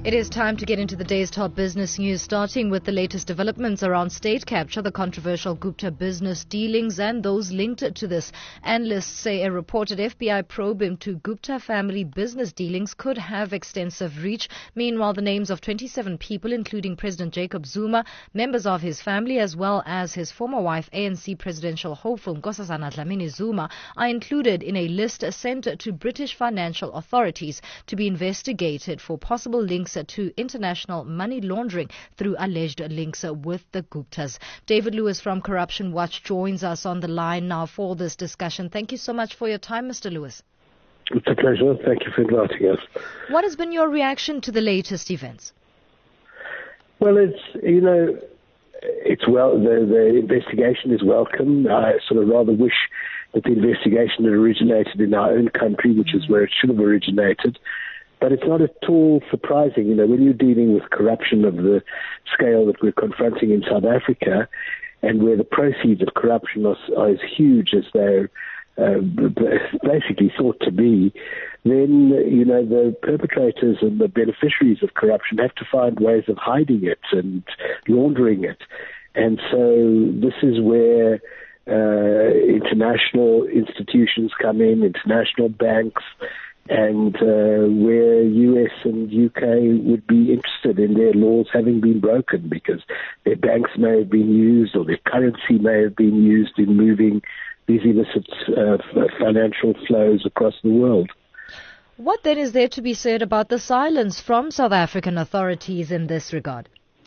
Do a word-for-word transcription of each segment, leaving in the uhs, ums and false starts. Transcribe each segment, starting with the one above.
It is time to get into the day's top business news, starting with the latest developments around state capture, the controversial Gupta business dealings and those linked to this. Analysts say a reported F B I probe into Gupta family business dealings could have extensive reach. Meanwhile, the names of twenty-seven people, including President Jacob Zuma, members of his family, as well as his former wife, A N C presidential hopeful Nkosazana Dlamini Zuma, are included in a list sent to British financial authorities to be investigated for possible links to international money laundering through alleged links with the Guptas. David Lewis from Corruption Watch joins us on the line now for this discussion. Thank you so much for your time, Mister Lewis. It's a pleasure. Thank you for inviting us. What has been your reaction to the latest events? Well, it's, you know, it's well, the, the investigation is welcome. I sort of rather wish that the investigation had originated in our own country, which is where it should have originated. But it's not at all surprising, you know, when you're dealing with corruption of the scale that we're confronting in South Africa, and where the proceeds of corruption are, are as huge as they're uh, basically thought to be, then, you know, the perpetrators and the beneficiaries of corruption have to find ways of hiding it and laundering it. And so this is where uh, international institutions come in, international banks, and uh, where U S and U K would be interested in their laws having been broken because their banks may have been used or their currency may have been used in moving these illicit uh, financial flows across the world. What then is there to be said about the silence from South African authorities in this regard?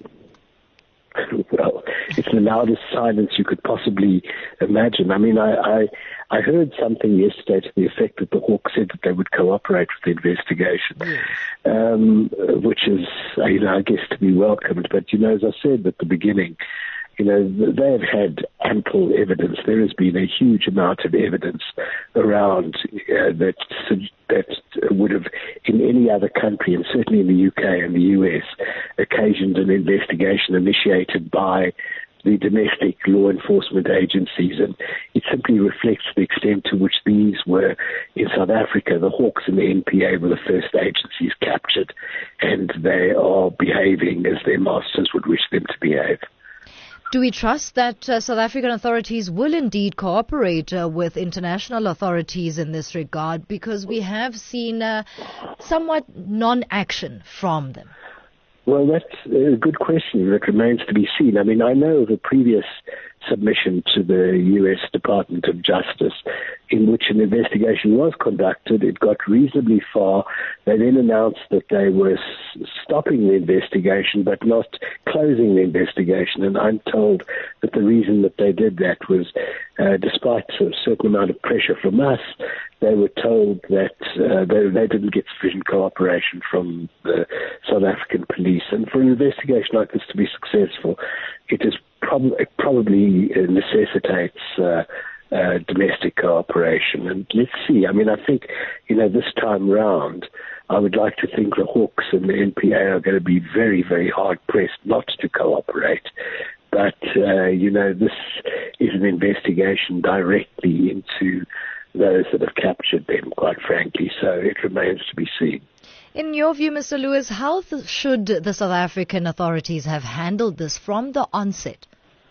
Well, it's the loudest silence you could possibly imagine. I mean, I, I, I heard something yesterday to the effect that the Hawks said that they would cooperate with the investigation, yes. um, which is, you know, I guess to be welcomed. But, you know, as I said at the beginning, you know, they have had ample evidence. There has been a huge amount of evidence around uh, that that would have, in any other country, and certainly in the U K and the U S, occasioned an investigation initiated by the domestic law enforcement agencies, and it simply reflects the extent to which these were in South Africa. The Hawks and the N P A were the first agencies captured, and they are behaving as their masters would wish them to behave. Do we trust that uh, South African authorities will indeed cooperate uh, with international authorities in this regard? Because we have seen uh, somewhat non-action from them. Well, that's a good question that remains to be seen. I mean, I know of a previous submission to the U S Department of Justice in which an investigation was conducted. It got reasonably far. They then announced that they were s- stopping the investigation but not closing the investigation. And I'm told that the reason that they did that was, uh, despite a certain amount of pressure from us, they were told that uh, they, they didn't get sufficient cooperation from the South African police. And for an investigation like this to be successful, it is prob- it probably necessitates uh, uh, domestic cooperation. And let's see. I mean, I think, you know, this time round, I would like to think the Hawks and the N P A are going to be very, very hard-pressed not to cooperate. But, uh, you know, this is an investigation directly into those that have captured them, quite frankly, so it remains to be seen. In your view, Mister Lewis, how th- should the South African authorities have handled this from the onset?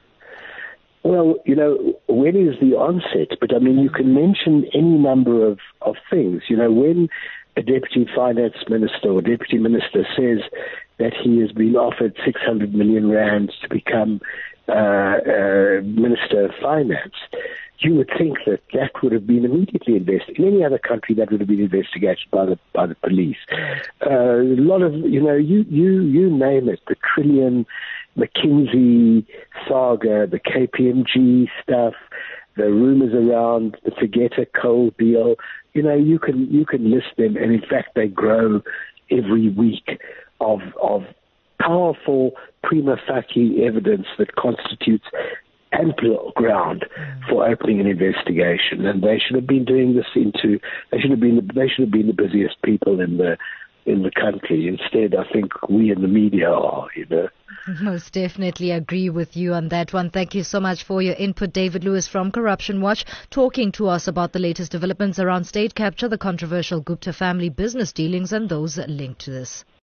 Well, you know, when is the onset? But, I mean, you can mention any number of, of things. You know, when a deputy finance minister or deputy minister says that he has been offered six hundred million rands to become uh, uh, Minister of Finance, you would think that that would have been immediately investigated. In any other country, that would have been investigated by the by the police. Uh, a lot of, you know, you you you name it, the Trillion, McKinsey saga, the K P M G stuff, the rumors around the Tegeta coal deal. You know, you can you can list them, and in fact, they grow every week of of powerful prima facie evidence that constitutes ample ground for opening an investigation, and they should have been doing this into. They should have been. The, they should have been the busiest people in the in the country. Instead, I think we in the media are. You know. Most definitely agree with you on that one. Thank you so much for your input, David Lewis from Corruption Watch, talking to us about the latest developments around state capture, the controversial Gupta family business dealings, and those linked to this.